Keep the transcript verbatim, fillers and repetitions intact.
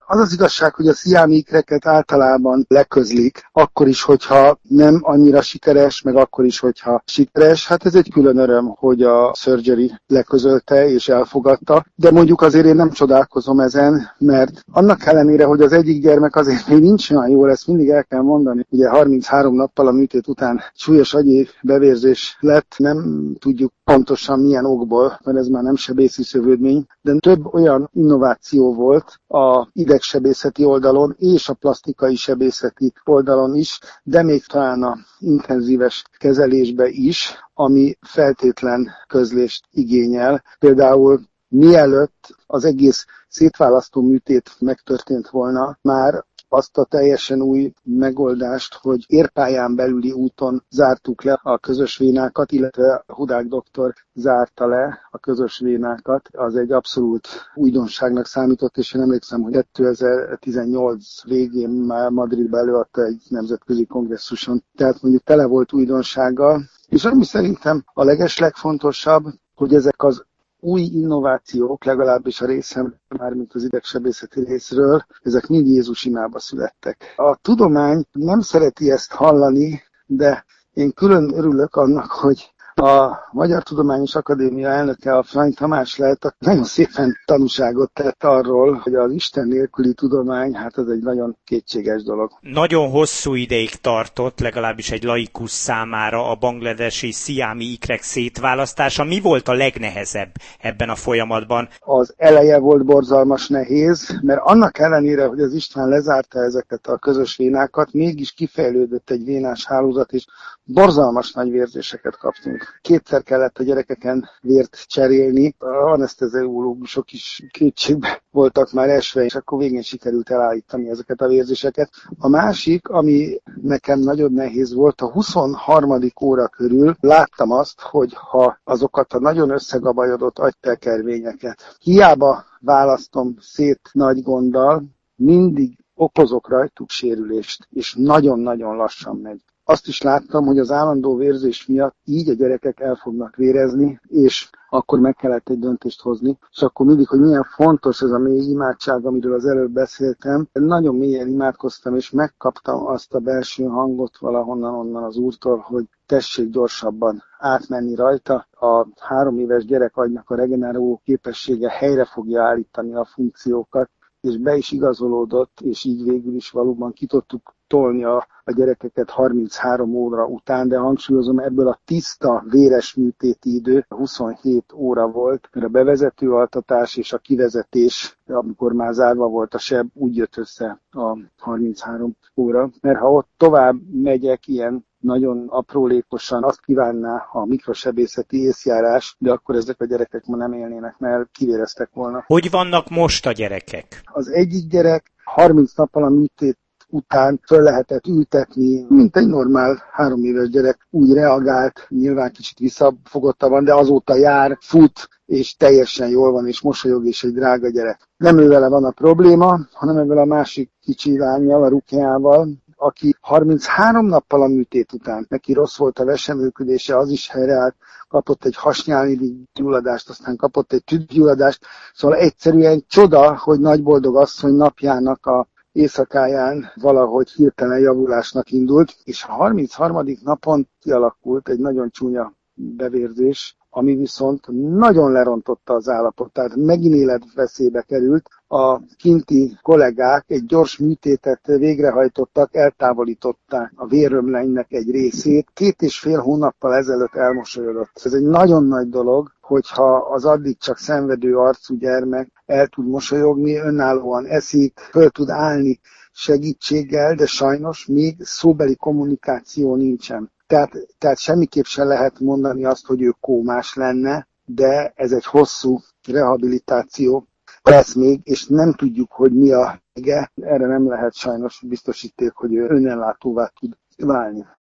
Az az igazság, hogy a sziámi ikreket általában leközlik, akkor is, hogyha nem annyira sikeres, meg akkor is, hogyha sikeres. Hát ez egy külön öröm, hogy a Surgery leközölte és elfogadta, de mondjuk azért én nem csodálkozom ezen, mert annak ellenére, hogy az egyik gyermek azért még nincs olyan jól, ezt mindig el kell mondani. Ugye harminchárom nappal a műtét után súlyos agyi bevérzés lett, nem tudjuk pontosan milyen okból, mert ez már nem sebészi szövődmény, de több olyan innováció volt a idegsebészeti oldalon és a plastikai sebészeti oldalon is, de még talán a intenzíves kezelésbe is, ami feltétlen közlést igényel. Például mielőtt az egész szétválasztó műtét megtörtént volna, már azt a teljesen új megoldást, hogy érpályán belüli úton zártuk le a közös vénákat, illetve Hudák doktor zárta le a közös vénákat. Az egy abszolút újdonságnak számított, és én emlékszem, hogy kétezer-tizennyolc végén már Madridba előadta egy nemzetközi kongresszuson. Tehát mondjuk tele volt újdonsággal. És ami szerintem a legeslegfontosabb, hogy ezek az új innovációk, legalábbis a részem, mármint az idegsebészeti részről, ezek mind Jézus imába születtek. A tudomány nem szereti ezt hallani, de én külön örülök annak, hogy a Magyar Tudományos Akadémia elnöke, a Frany Tamás lehet, nagyon szépen tanúságot tett arról, hogy az Isten nélküli tudomány, hát ez egy nagyon kétséges dolog. Nagyon hosszú ideig tartott, legalábbis egy laikus számára a bangladesi sziámi ikrek szétválasztása. Mi volt a legnehezebb ebben a folyamatban? Az eleje volt borzalmas nehéz, mert annak ellenére, hogy az István lezárta ezeket a közös vénákat, mégis kifejlődött egy vénás hálózat, és borzalmas nagy vérzéseket kaptunk. Kétszer kellett a gyerekeken vért cserélni. A aneszteziológusok is kétségbe voltak már esve, és akkor végén sikerült elállítani ezeket a vérzéseket. A másik, ami nekem nagyon nehéz volt, a huszonharmadik óra körül láttam azt, hogy ha azokat a nagyon összegabajodott agytelkervényeket hiába választom szét nagy gonddal, mindig okozok rajtuk sérülést, és nagyon-nagyon lassan megy. Azt is láttam, hogy az állandó vérzés miatt így a gyerekek el fognak vérezni, és akkor meg kellett egy döntést hozni. És akkor mindig, hogy milyen fontos ez a mély imádság, amiről az előbb beszéltem. Nagyon mélyen imádkoztam, és megkaptam azt a belső hangot valahonnan onnan az Úrtól, hogy tessék gyorsabban átmenni rajta. A három éves gyerek agynak a regeneráló képessége helyre fogja állítani a funkciókat, és be is igazolódott, és így végül is valóban ki tudtuk tolni a, a gyerekeket harminchárom óra után, de hangsúlyozom, ebből a tiszta, véres műtéti idő huszonhét óra volt, mert a bevezető altatás és a kivezetés, amikor már zárva volt a seb, úgy jött össze a harminchárom óra. Mert ha ott tovább megyek ilyen nagyon aprólékosan, azt kívánná a mikrosebészeti észjárás, de akkor ezek a gyerekek ma nem élnének, mert kivéreztek volna. Hogy vannak most a gyerekek? Az egyik gyerek harminc nappal a műtét után föl lehetett ültetni, mint egy normál három éves gyerek, úgy reagált, nyilván kicsit visszafogotta van, de azóta jár, fut, és teljesen jól van, és mosolyog, és egy drága gyerek. Nem ővele van a probléma, hanem ebben a másik kicsi lányjal, a Rukeával, aki harminchárom nappal a műtét után, neki rossz volt a veseműködése, az is helyreállt, kapott egy hasnyálni gyulladást, aztán kapott egy tüdőgyulladást, szóval egyszerűen csoda, hogy nagyboldog asszony napjának a éjszakáján valahogy hirtelen javulásnak indult, és a harmincharmadik napon kialakult egy nagyon csúnya bevérzés, ami viszont nagyon lerontotta az állapotát, megint életveszélybe került. A kinti kollégák egy gyors műtétet végrehajtottak, eltávolították a vérrömlénynek egy részét. Két és fél hónappal ezelőtt elmosolyodott. Ez egy nagyon nagy dolog, hogyha az addig csak szenvedő arcú gyermek el tud mosolyogni, önállóan eszik, föl tud állni segítséggel, de sajnos még szóbeli kommunikáció nincsen. Tehát, tehát semmiképp sem lehet mondani azt, hogy ő kómás lenne, de ez egy hosszú rehabilitáció lesz még, és nem tudjuk, hogy mi a vége. Erre nem lehet sajnos biztosíték, hogy ő önellátóvá tud válni.